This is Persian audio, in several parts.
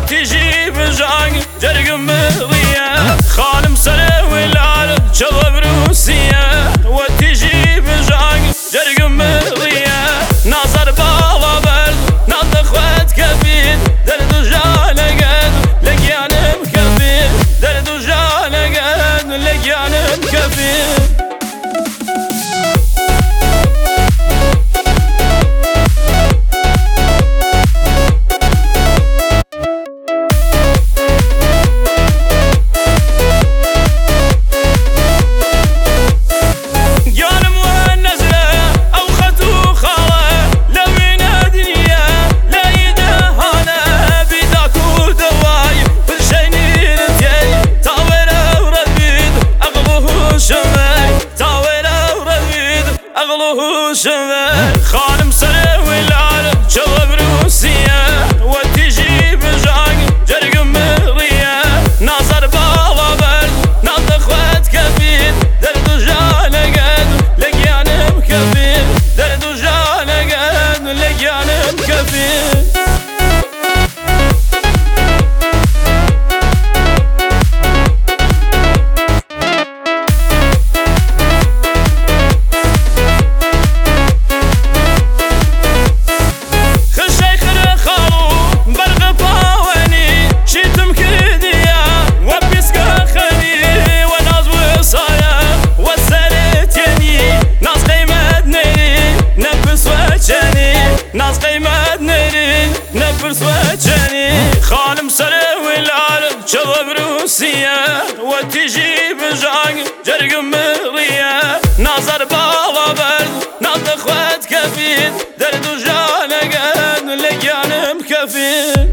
وتجي بجاني جرقم بغية خالم سنة والعالم شغب روسية وتجي بجاني جرقم بغية نظر بالا برد نظر خوات كبير درد وجانا قد لقيانا مكبير درد وجانا قد لقيانا مكبير خانم سنة والعالم شغب روسية وتجي بجاني جرقم بغية نظر بالا برد نظر خوات كبير درد وجانا قد لقيانا مكبير درد وجانا قد لقيانا مكبير ناس قيمة نيرين نفرس وجهني خالم سنة والعالم شغب روسية وتجي بجاني جرقم بغية نظر بالا برد نظر خوات كبير درد وجانا قد لقيانا مكفير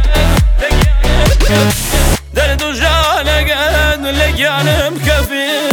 درد وجانا قد لقيانا مكفير